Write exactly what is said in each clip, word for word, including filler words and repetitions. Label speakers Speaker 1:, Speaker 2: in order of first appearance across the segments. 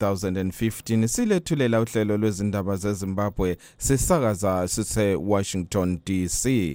Speaker 1: thousand fifteen silethulela uhlelo lwezindaba zeZimbabwe sisakaza sise Washington D C.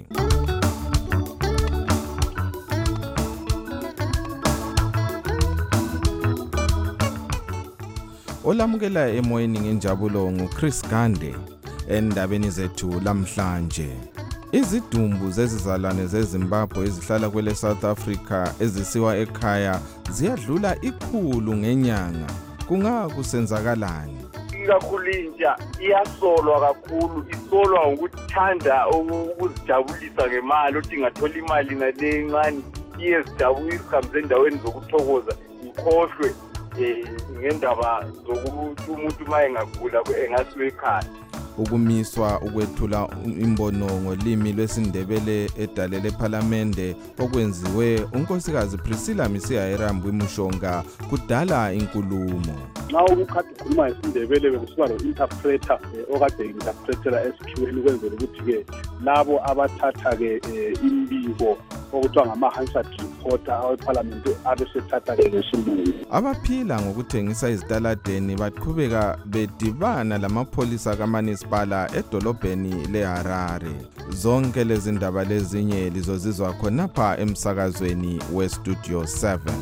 Speaker 1: Olamukela emoyeni ngenjabulo nguChris Gande endabeni zethu lamhlanje. Izidumbu zezizalwane zeZimbabwe ezihlala kwele South Africa ezisiwa ekhaya ziyadlula ikhulu ngenyanga. Kunga kusenzakalani?
Speaker 2: Ikakhulu intsha iyasolwa kakhulu, isolwa ngokuthanda ukuzijabulisa ngemali, uthi ngathola imali nale ncane iyezijabulisa ihambe endaweni zokuthokoza ikhohlwe ngendaba zokuthi umuntu maye ngagula engasiwe ekhaya.
Speaker 1: Ukumiswa ukwethula imbono ngolimi lwesindebele edalele eParliament okwenziwe unkosikazi Priscilla Misiha-Irambu Mushonga kudala inkulumo.
Speaker 3: Nxa ukukade ukhuluma isindebele bekusuka lo-interpreter okade interpretera esikhiweni ukwenzela ukuthi ke labo abathatha ke imbiko okuthiwa ngama-Hansard reporter aweParliament abesethatha ke ngesilungu.
Speaker 1: Abaphila ngokuthengisa izitaladeni baqhubeka bedibana lamapholisa kaManisipala edolobheni leHarare. Zonke lezi ndaba lezinye lizozizwa khonapha emsakazweni weStudio seven.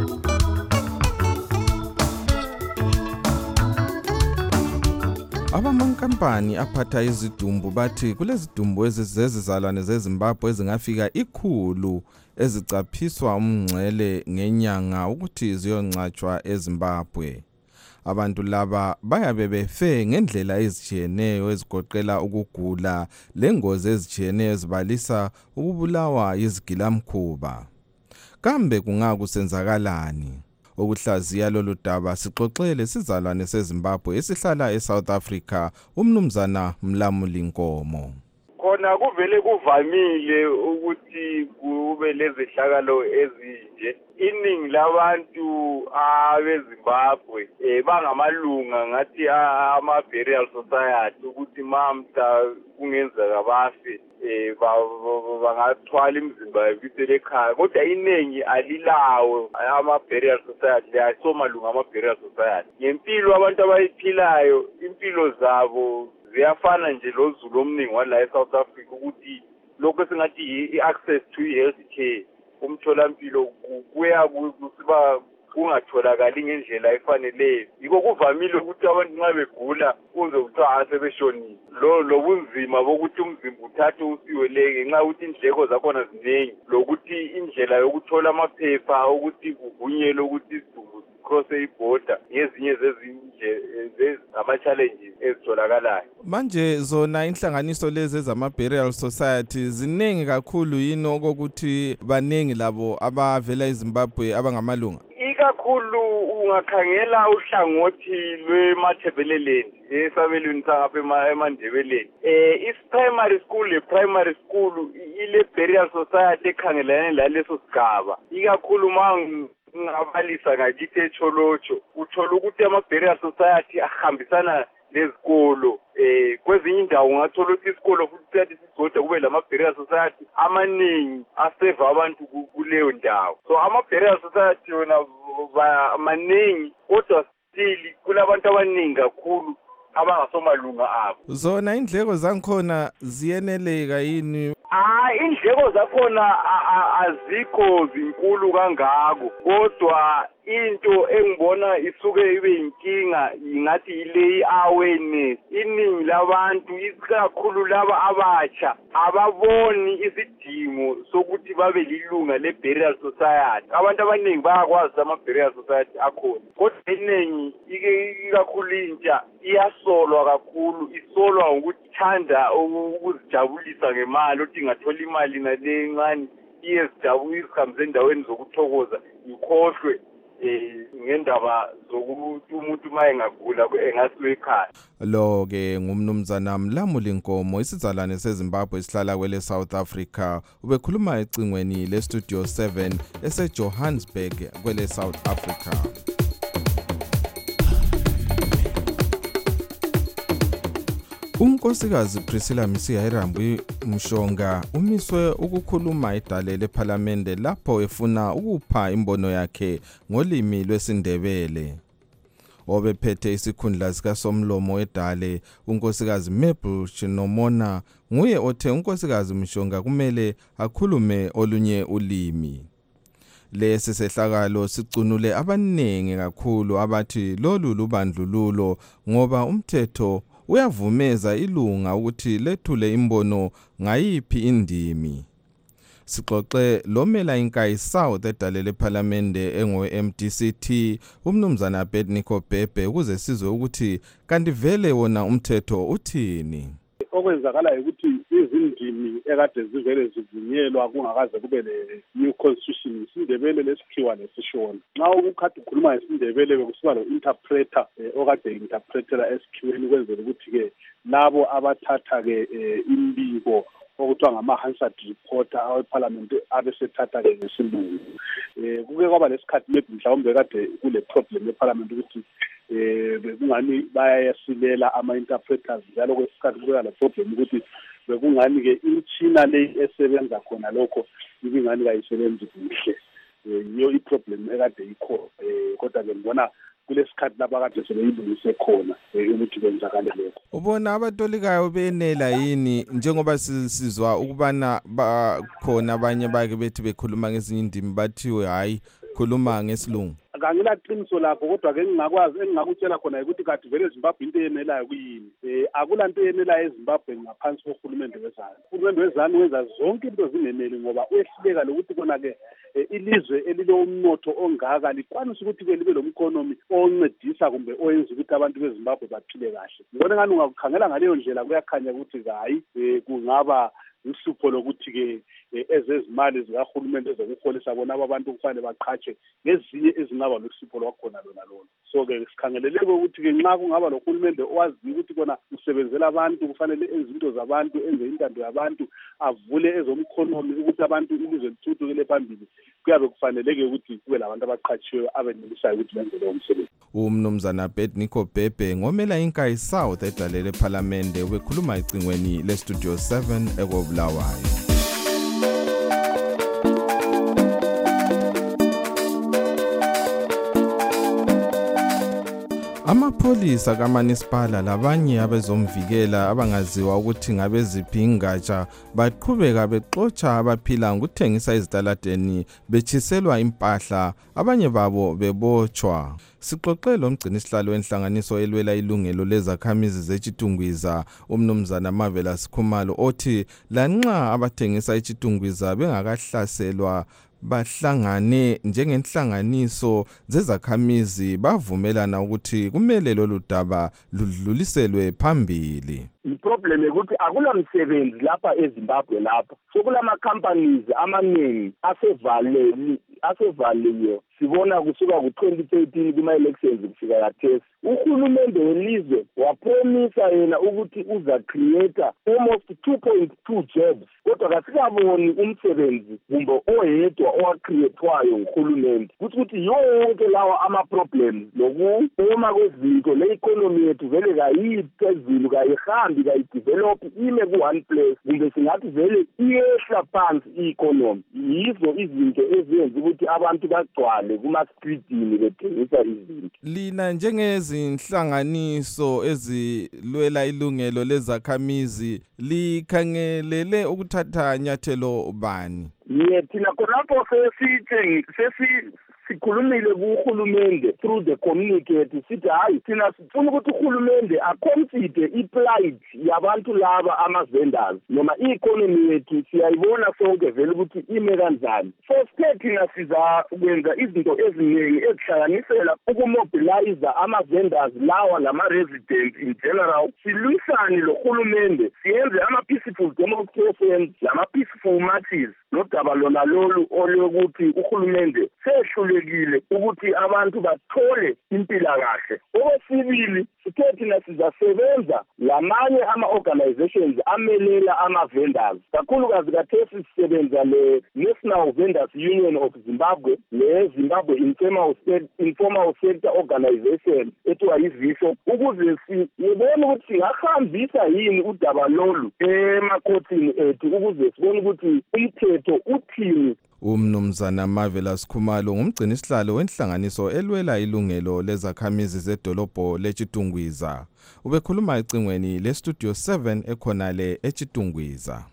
Speaker 1: Abamankampani aphatha izidumbu bathi kulezidumbu ezizezizalwane zeZimbabwe ezingafika ikhulu ezicaphiswa umngcele ngenyanga ukuthi ziyoncatshwa eZimbabwe. Abantu laba bayabe befe ngendlela ezitshiyeneyo ezigoqela ukugula lengozi ezitshiyeneyo ezibalisa ukubulawa yizigilamkhuba. Kambe kungakusenzakalani? Okuhlaziya lolu daba sixoxele sizalwane seZimbabwe esihlala eSouth Africa uMnumzana Mlamuli Nkomo.
Speaker 2: Khona kuvele kuvamile ukuthi kube lezehlakalo ezinje. Iningi labantu abeZimbabwe bangamalunga ngathi ama-burial society ukuthi mamhla kungenzeka bafe bangathwala imizimba yabisele ekhaya, kodwa iningi alilawo ama-burial society, ayisomalunga ama-burial society. Ngempilo abantu abayiphilayo impilo zabo ziyafana nje lozulu omningi wala eSouth Africa ukuthi lokho singathi i-access to health care umtholampilo kuya kusiba kungatholakali ngendlela efaneleyo. Yiko kuvamile ukuthi abantu nxa begula kuze kuthiwa asebeshonile. Lo lobunzima bokuthi umzimba uthathe usiwe leke nxa ukuthi indleko zakhona ziningi, lokuthi indlela yokuthola amaphepha ukuthi kuvunyelwe ukuthi isidumbu crosse iborder ngezinye zezinje ama-challenges ezitholakalayo.
Speaker 1: Manje zona inhlanganiso lezi ezama-burial society ziningi kakhulu yini okokuthi baningi labo abavela eZimbabwe abangamalunga?
Speaker 2: Ikakhulu ungakhangela uhlangothi lweMathebeleleni esabelweni sangapha eMandebeleni. Eh is-primary school le-primary school ile burial society ekhangelane laleso sigaba. Ikakhulu uma ngabalisa ngakithi eCholocho uthola ukuthi ama-burial society ahambisana lezikolo. Eh kwezinye indawo ungathola ukuthi isikolo futhi siyathi sisodwa kube lama-burial society amaningi aseva abantu kuleyo ndawo. So ama-burial society yona maningi kodwa still kulabantu abaningi kakhulu abangasomalunga abo.
Speaker 1: Zona indleko zankhona ziyeneleka yini?
Speaker 2: Ah indleko zakhona azikho zinkulu kangako, kodwa into engibona isuke ibe inkinga ingathi ile awareness. Iningi labantu isikakhulu laba abatsha ababoni isidingo sokuthi babe lilunga le-burial society. Abantu abaningi bayakwazi ama-burial society akhona, kodwa iningi ikakhulu intsha iyasolwa kakhulu, isolwa ngokuthanda ukuzijabulisa ngemali, uthi ngathola imali nale ncane iyezijabulisa ihambe endaweni zokuthokoza ikhohlwe ngendaba zokuthi umuntu maye ngagula engasiwe ekhaya.
Speaker 1: Lo ke ngumnumzana Mlamuli Nkomo isizalwane seZimbabwe esihlala kwele South Africa ubekhuluma ecingweni leStudio seven eseJohannesburg kwele South Africa. Unkosikazi Priscilla Misiha-Irambu Mushonga umiswe ukukhuluma edalele eParliament lapho efuna ukupha imbono yakhe ngolimi lwesindebele. Obephethe isikhundla sika Somlomo eDale, unkosikazi Mabel Chinomona, nguye othe unkosikazi Mshonga kumele akhulume olunye ulimi. Lesi sehlakalo sicunule abaningi kakhulu abathi lolu lubandlululo ngoba umthetho uyavumeza ilunga ukuthi lethule imbono ngayiphi indimi. Sixoxe lomela inkayi South eDale lePhalamende engowe M D C T umnumzana Abednego Bhebhe ukuze sizwe ukuthi kanti vele wona umthetho uthini.
Speaker 3: Okwenzakala ukuthi izindimi ekade zivele zivunyelwa kungakaze kube le new constitution isindebele lesikhiwa lesishona. Nxa ukukhathi ukhuluma ngesindebele bekusuka lo interpreter okade interpretera esikhiweni kwenzela ukuthi ke labo abathatha ke imbiko okuthiwa ngama-Hansard reporter aweParliament abesethatha ke ngesilungu. Eh kuke kwaba lesikhathi maybe mhlawumbe kade kule problem eParliament ukuthi eh bekungani bayasilela ama-interpreters njalo kwesikhathi kuba la problem ukuthi bekungani ke imitshina le esebenza khona lokho ibingani kayisebenzi kuhle. Yiyo iproblem ekade ikho kodwa ke ngibona kulesikhathi lapha kade sebeyilungise khona ukuthi kwenzakale lokho.
Speaker 1: Ubona abatolikayo benela yini njengoba sizwa ukubana bakhona abanye bake bethi bekhuluma ngezinye indimi bathiwe hayi khuluma ngesilungu.
Speaker 3: Ngangila qiniso lapho kodwa ke ngingakwazi engingakutshela khona ukuthi kade vele eZimbabwe into yenelayo kuyini. Eh akulanto yenelayo eZimbabwe ngaphansi kohulumende wezanu. Uhulumende wezanu wenza zonke into zingeneli ngoba uyehluleka lokuthi kona ke ilizwe elilo umnotho ongaka likwanisa ukuthi ke libe lomkhonomi oncedisa kumbe oyenza ukuthi abantu beZimbabwe baphile kahle. Ngibona ngani ungakukhangela ngaleyo ndlela kuyakhanya ukuthi hayi kungaba uhlupho lokuthi ke ezezimali zikahulumende ezokuholisa bona abantu kufanele baqhatshe ngezinye ezingaba lohlupho lwakhona lona lona. So ke sikhangeleleke ukuthi ke nxa kungaba lohulumende owazi ukuthi kona usebenzela abantu kufanele enze into zabantu enze intando yabantu avule ezomkhonomi ukuthi abantu ilizwe lithuthukele phambili kuyabe kufaneleke ukuthi kube labantu abaqhatshiwe abenelisayo ukuthi benze lowo msebenzi.
Speaker 1: Umnumzana Abednego Bhebhe ngomela inkayi South eDale lePhalamende ubekhuluma icingweni leStudio seven eKobulawayo. Amapholisa kaManisipala labanye abezomvikela abangaziwa ukuthi ngabeziphi ingatsha baqhubeka bexotsha abaphila ngokuthengisa ezitaladeni bechiselwa impahla abanye babo bebotshwa. Sixoxe lomgcini sihlalo wenhlanganiso elwela ilungelo lezakhamizi zeChitungwiza umnumzana Marvelous Khumalo othi lanxa abathengisa eChitungwiza bengakahlaselwa bahlangane njengenhlanganiso zezakhamizi bavumelana ukuthi kumele lolu daba ludluliselwe phambili.
Speaker 4: Iproblem ukuthi akulamsebenzi lapha eZimbabwe lapha. Sokulama companies amaningi asevaleli asevaliwe. Sibona kusuka ku twenty thirteen kuma elections kufika yathesi. Uhulumende welizwe wapromisa yena ukuthi uza create almost two point two jobs. Kodwa kasikaboni umsebenzi kumbe oyedwa owacreatewayo nguhulumende. Ukuthi yonke lawa ama problems lokuma kwezinto le economy yethu vele kayiphezulu kayihambi kayidevelop ime ku one place kumbe singathi vele iyehla phansi i-economy. Yizo izinto ezenza ukuthi abantu bagcwale kuma streetini bethengisa izinto.
Speaker 1: Lina njengezinhlanganiso ezilwela ilungelo lezakhamizi likhangelele ukuthatha nyathelo bani?
Speaker 4: Ye thina khonapho sesithe sesi sikhulumile kuhulumende through the communicate sithi hayi thina sifuna ukuthi uhulumende aconsider iplight yabantu laba ama-vendors noma i-economy yethu siyayibona sonke vele ukuthi ime kanjani. So sithe thina siza kwenza izinto eziningi ezihlanganisela ukumobilize ama-vendors lawa lama-residents in general. Silwisane lohulumende siyenze ama-peaceful demonstrations lama-peaceful marches nodaba lona lolu olokuthi uhulumende sehlulekile ukuthi abantu bathole impilakahle. Okwesibili sithe thina sizasebenza lamanye ama-organizations amelela ama-vendors kakhulukazi kathesi sisebenza le-National Vendors Union of Zimbabwe, le-Zimbabwe Informal, Informal Sector Organization ethiwa yiVISO, ukuze sibone ukuthi singahambisa yini udaba lolu emakhotini ethu ukuze sibone ukuthi umthetho uthini.
Speaker 1: Umnumzana Marvelous Khumalo ngumgcini sihlalo wenhlanganiso elwela ilungelo lezakhamizi zedolobho leChitungwiza. Ubekhuluma ecingweni leStudio seven ekhonale eChitungwiza.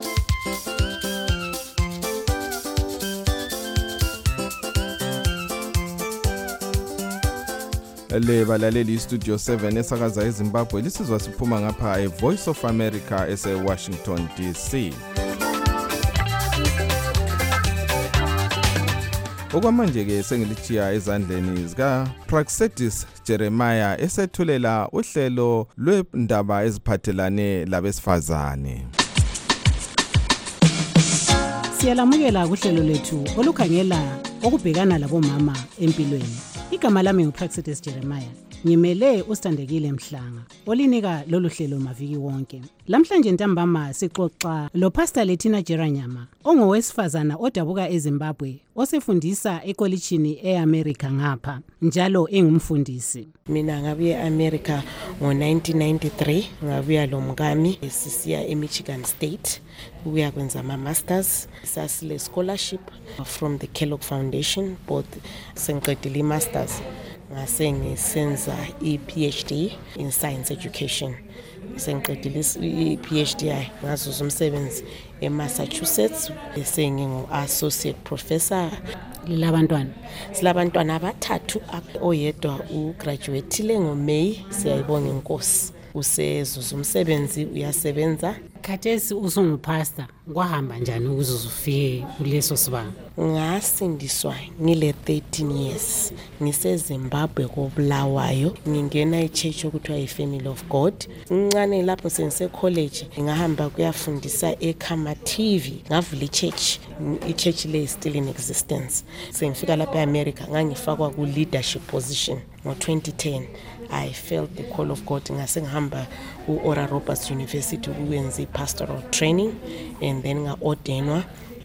Speaker 1: Le balaleli iStudio seven esakaza eZimbabwe lisizwa siphuma ngapha eVoice of America ese Washington D C. Okwamanje ke sengilitshiya ezandleni zika Praxedis Jeremiah esethulela uhlelo lwendaba eziphathelane labesifazane.
Speaker 5: Siyalamukela kuhlelo lethu olukhangela okubhekana labomama empilweni. Igama lami nguPraxedis Jeremiah. Ngimele uStandekile Mhlanga olinika lolu hlelo maviki wonke. Lamhlanje ntambama sixoxa lo Pastor Lethina Jeranyama ongowesifazana odabuka eZimbabwe osefundisa ekolitshini eAmerica ngapha njalo engumfundisi.
Speaker 6: Mina ngabuye eAmerica ngo nineteen ninety-three ngabuya lo mkami sisiya eMichigan State ukuya kwenza ama masters sasile scholarship from the Kellogg Foundation both sengiqedile masters ngase ngisenza i-PhD in science education. Sengiqedile i-PhD ngazuza umsebenzi eMassachusetts bese ngingu-associate professor.
Speaker 5: Labantwana
Speaker 6: silabantwana abathathu oyedwa ugraduateile ngoMay siyayibonga inkosi usezuza umsebenzi uyasebenza.
Speaker 5: Khathesi usungupastor kwahamba njani ukuze ufike kuleso sibanga?
Speaker 6: Ngasindiswa ngile thirteen years ngiseZimbabwe koBulawayo ngingena ichurch okuthiwa iFamily of God. Incane lapho sense college ngahamba kuyafundisa eKhamaTV ngavula ichurch ichurch le still in existence. Sengifika lapha eAmerica ngangifakwa ku leadership position ngo twenty ten. I felt the call of God ngase ngihamba ku-Oral Roberts University ukwenza pastoral training and then nga-ordainwa.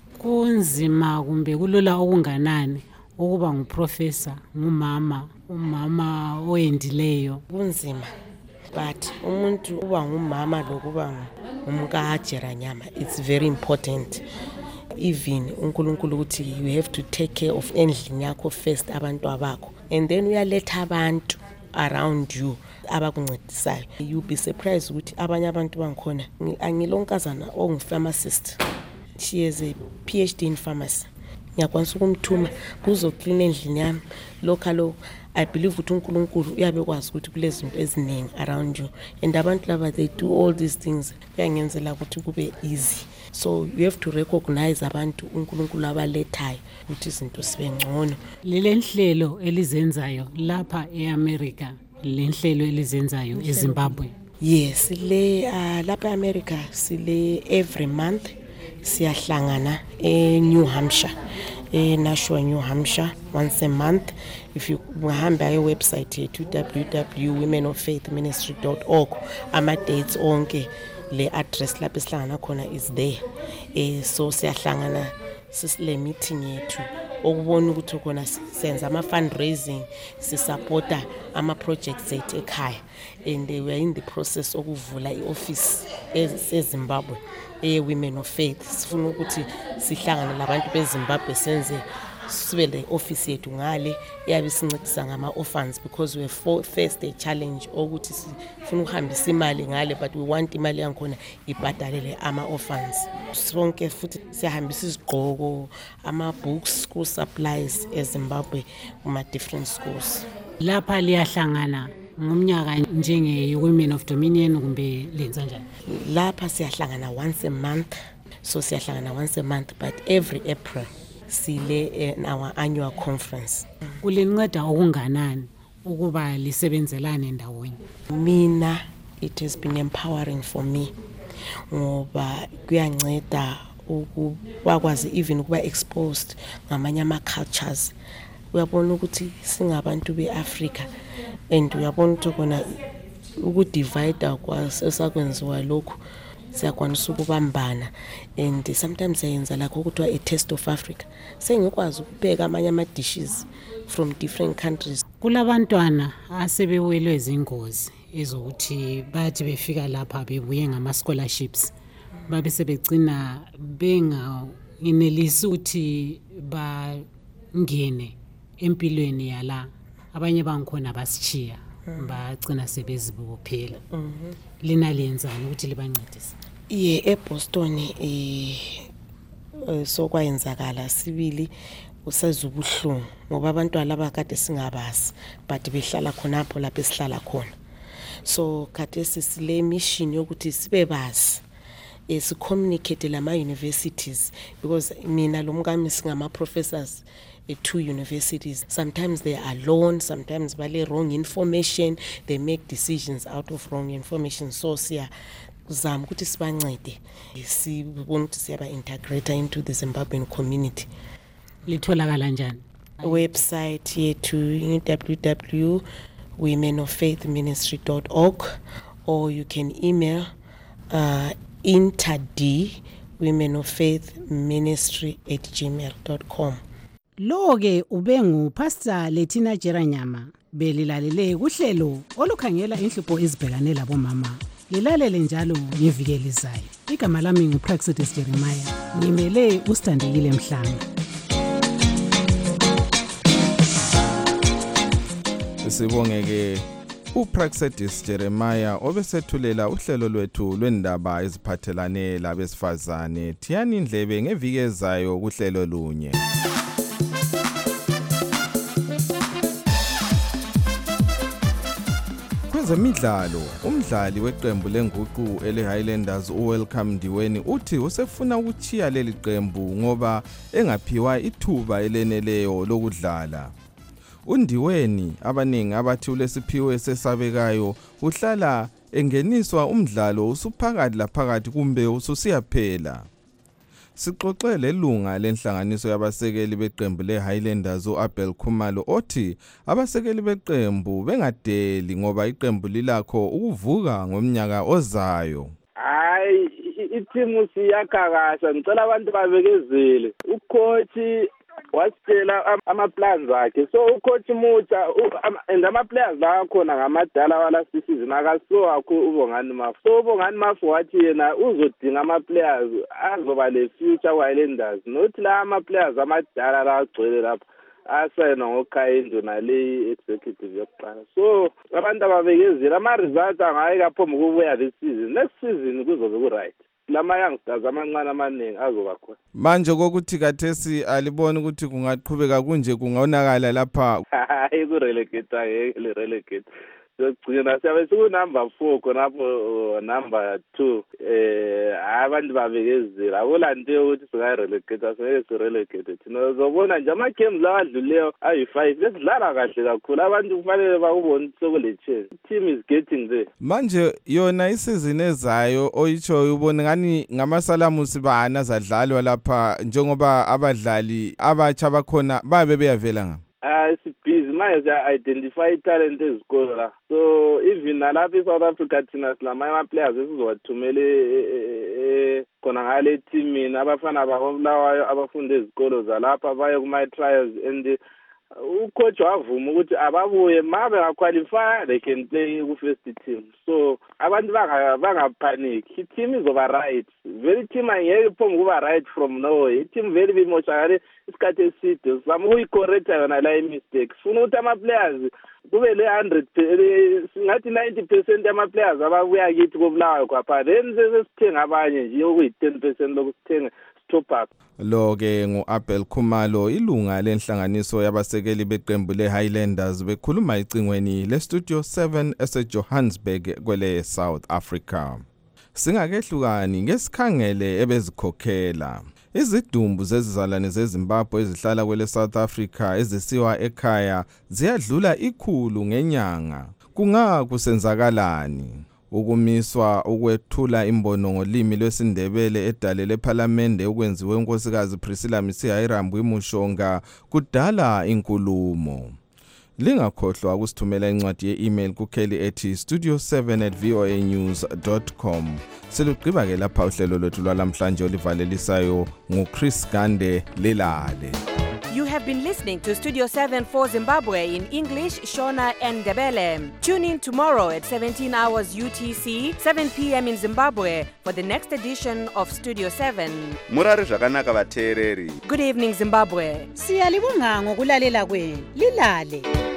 Speaker 5: Kunzima kumbe kulula okunganani ukuba nguprofessor ngumama umama oyendileyo?
Speaker 6: Kunzima but umuntu uba ngumama lokuba ngumka Jeranyama it's very important. Even uNkulunkulu uthi you have to take care of endlini yakho first abantu abakho and then uyaletha abantu around you abakuncedisayo. You be surprised ukuthi abanye abantu bangikhona angilonkazana ongupharmacist. She has a PhD in pharmacy. Ngiyakwanisa ukumthuma kuzo clean endlini yami lokalo. I believe ukuthi uNkulunkulu uyabekwazi ukuthi kulezinto eziningi around you and abantu laba they do all these things kuyangenzela ukuthi kube easy. So you have to recognize abantu uNkulunkulu abalethayo ukuthi izinto sibe ngcono.
Speaker 5: Lele nhlelo elizenzayo lapha eAmerica, le nhlelo elizenzayo eZimbabwe.
Speaker 6: Yes, le uh, lapha eAmerica sile every month siyahlangana eNew Hampshire. E Nashua, New Hampshire once a month. If you ngahamba e website yethu w w w dot women of faith ministry dot org ama dates onke le address lapho sihlangana khona is there. Eh so siyahlangana sisile meeting yethu okubona ukuthi khona senza ama fundraising sisupporta ama projects ethu ekhaya and we are in the process okuvula ioffice eZimbabwe e Women of Faith. Sifuna ukuthi sihlangane labantu beZimbabwe senze sibe le office yethu ngale yabe sincedisa ngama orphans because we faced a challenge ukuthi sifuna ukuhambisa imali ngale but we want imali yankhona ibhadalele ama orphans. Sonke futhi siyahambisa izigqoko ama books school supplies eZimbabwe kuma different schools.
Speaker 5: Lapha liyahlangana ngomnyaka njenge Women of Dominion kumbe lenza njani?
Speaker 6: Lapha siyahlangana once a month. So siyahlangana once a month but every April sile in our annual conference.
Speaker 5: Kulinceda okunganani ukuba lisebenzelane ndawonye?
Speaker 6: Mina it has been empowering for me ngoba kuyanceda ukwazi even ukuba exposed ngamanye ama cultures. Uyabona ukuthi singabantu beAfrica and uyabona ukuthi kona ukudivide kwasesakwenziwa lokho siyakwanisa ukubambana and sometimes siyenza lakho kuthiwa a taste of Africa. Sengikwazi ukubheka amanye ama dishes from different countries.
Speaker 5: Kulabantwana asebewelwe izingozi ezokuthi bathi befika lapha bebuye ngama scholarships babe sebegcina benga inelisi ukuthi bangene empilweni yala abanye bangikhona basichiya bagcina sebezibophela. Lina lenzani ukuthi libancedise?
Speaker 6: Ye eBoston eh so kwayenzakala sibili usezubuhlungu ngoba abantwana abakade singabasi but behlala khonapho lapho esihlala khona. So kade sisile mission yokuthi sibe basi is communicate lama universities because mina lo mkami singama professors at two universities. Sometimes they are alone, sometimes bale wrong information, they make decisions out of wrong information. So siya zama ukuthi sibancede sibone ukuthi siyaba integrate into the Zimbabwean community.
Speaker 5: Litholakala njani?
Speaker 6: Website yethu w w w dot women of faith ministry dot org or you can email uh, interd women of faith ministry at gmail dot com.
Speaker 5: Lo ke ubengu Pastor Lethina Jeranyama belilalele kuhlelo olukhangela inhlupho ezibhekane labo mama. Lilalele njalo ngeviki elizayo. Igama lami nguPraxidis Jeremiah. Ngimele uStandekile Mhlanga.
Speaker 1: Sibongeke uPraxidis Jeremiah obesethulela uhlelo lwethu lwendaba eziphathelane labesifazane. Thiyani indlebe ngeviki ezayo kuhlelo lunye. Kwezemidlalo, umdlali weqembu lenguqu ele Highlanders uWelcome Ndiweni uthi usefuna ukuchiya leli qembu ngoba engaphiwa ithuba eleneleyo lokudlala. Undiweni abaningi abathi ulesiphiwo esesabekayo uhlala engeniswa umdlalo usuphakathi laphakathi kumbe ususiyaphela. Sixoxele lunga lenhlanganiso yabasekeli beqembu leHighlanders uAbel Khumalo othi abasekeli beqembu bengadeli ngoba iqembu lilakho ukuvuka ngomnyaka ozayo.
Speaker 2: Hayi ithimu siyakakasha ngicela abantu babekezele. Ucoach wasitshela ama plans akhe. So ucoach Mutsha and ama players la khona ngamadala wala season akaso akho uBongani Mafu. So uBongani Mafu wathi yena uzodinga ama players azoba le future Highlanders. Not la ama players amadala la agcwele lapha asayina ngoKhayindo nale executive yokuqala. So abantu ababekezela ama results angayika phombe kubuya this season. Next season kuzobe ku right. Lama youngsters amancane amaningi azoba khona.
Speaker 1: Manje kokuthi kathesi alibona ukuthi kungaqhubeka kunje kungonakala lapha.
Speaker 2: Hayi ku relegate ayeke le relegate. Sogcina siyabe siku number four khonapho number two eh abantu babekezela akulande ukuthi sika relegate aseke si relegate thina uzobona nje ama games la adluleyo ayi five lesidlala kahle kakhulu abantu kufanele bakubona sokule chance. Team is getting there.
Speaker 1: Manje yona isizini ezayo oyitsho ubone ngani ngamasalamu sibana zadlalwa lapha njengoba abadlali abatsha bakhona babe beyavela nga.
Speaker 2: Uh, busy manje identify talent ezikolo la. So even nalapha South Africa thina silama ama players esizowathumele khona ngale teamini abafana babulawayo abafunda ezikolo zalapha baye kuma trials and ucoach wavuma ukuthi ababuye mabe ngaqualify they can play ku first team. So abantu banga banga panic. I team izoba right. Very team angeke phombe kuba right from nowhere. I team very bit moshakale isikhathi eside. Sama uyicorrect yona la mistakes. Funa ukuthi ama players kube le one hundred singathi ninety percent ama players ababuya kithi kobulawayo kwapha. Then sesithenga abanye nje okuyi ten percent lokusithenga stop up.
Speaker 1: Lo ke nguAbel Khumalo ilunga lenhlanganiso yabasekeli beqembu leHighlanders bekhuluma icingweni leStudio seven eseJohannesburg kwele South Africa. Singakehlukani ngesikhangele ebezikhokhela. Izidumbu zezizalwane zeZimbabwe ezihlala kwele South Africa ezisiwa ekhaya ziyadlula ikhulu ngenyanga. Kunga kusenzakalani? Ukumiswa ukwethula imbono ngolimi lwesindebele edale leParliament okwenziwe unkosikazi Priscilla Msiha iRambu iMushonga kudala inkulumo. Lingakhohlwa ukusithumela incwadi ye-email kukheli ethi studio seven at voa news dot com. Selugqiba ke lapha uhlelo lwethu lwalamhlanje olivalelisayo nguChris Gande Lelale.
Speaker 7: You have been listening to Studio seven for Zimbabwe in English, Shona and Ndebele. Tune in tomorrow at seventeen hours U T C, seven p.m. in Zimbabwe for the next edition of Studio seven.
Speaker 8: Murari zvakanaka vateereri.
Speaker 7: Good evening, Zimbabwe.
Speaker 5: Siyalibonga ngokulalela kwenu. Lilale.